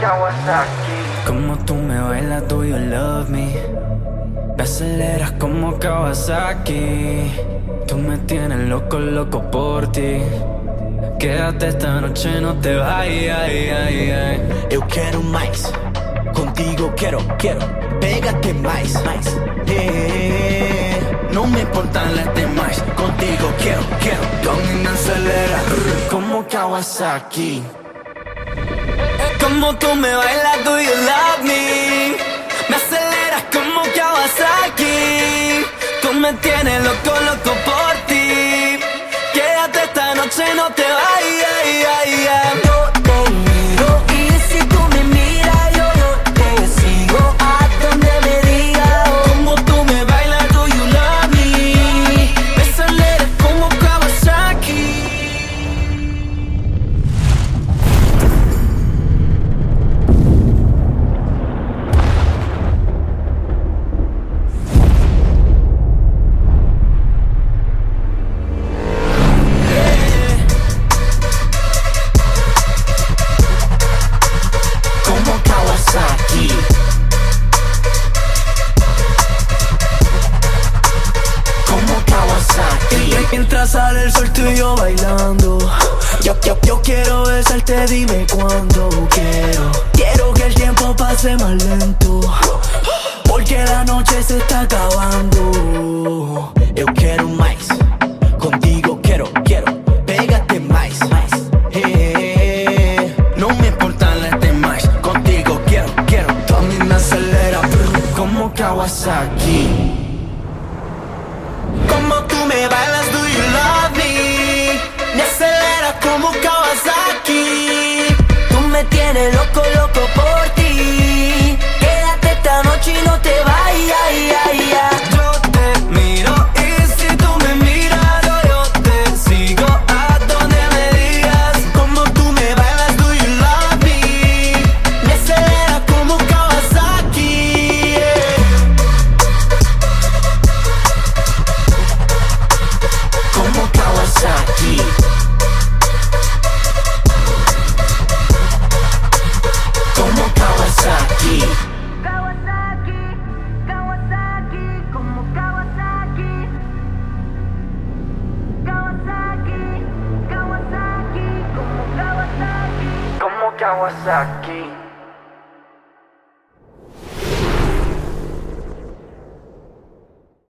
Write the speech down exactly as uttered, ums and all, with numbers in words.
Kawasaki. Como tú me bailas, do you love me? Me aceleras como Kawasaki. Tú me tienes loco, loco por ti. Quédate esta noche, no te vayas. Ay, ay, ay. Eu quero mais, contigo quero, quero. Pégate mais, mais. Yeah. No me importan las demás, contigo quiero, quiero. Domina, acelera, como Kawasaki. Como tú me bailas, do you love me? Me aceleras como Kawasaki. Tú me tienes loco, loco por ti. Quédate esta noche, no te vayas. Ay, ay, ay. Yo te miro y si tú me miras, yo, yo te sigo a donde me digas. Como tú me bailas, do you love me? Me aceleras como Kawasaki. Mientras sale el sol, tú y yo bailando. Yo, yo, yo quiero besarte, dime cuándo. Quiero, quiero que el tiempo pase más lento, porque la noche se está acabando. Eu quero mais, contigo quiero, quiero. Pégate mais, mais. Eh, no me importan las demás, contigo quiero, quiero. También me acelera, como Kawasaki. Como tú me bailas, do you love me? Me acelera como Kawasaki. Tú me tienes loco, loco por ti. Quédate esta noche y no te vayas. Ay, ay, ay. Yo te miro y si tú me miras, yo te sigo a donde me digas. Como tú me bailas, do you love me? Me acelera como Kawasaki. Yeah. Como Kawasaki. Como Kawasaki. Kawasaki, Kawasaki, como Kawasaki. Kawasaki, Kawasaki, como Kawasaki. Como Kawasaki.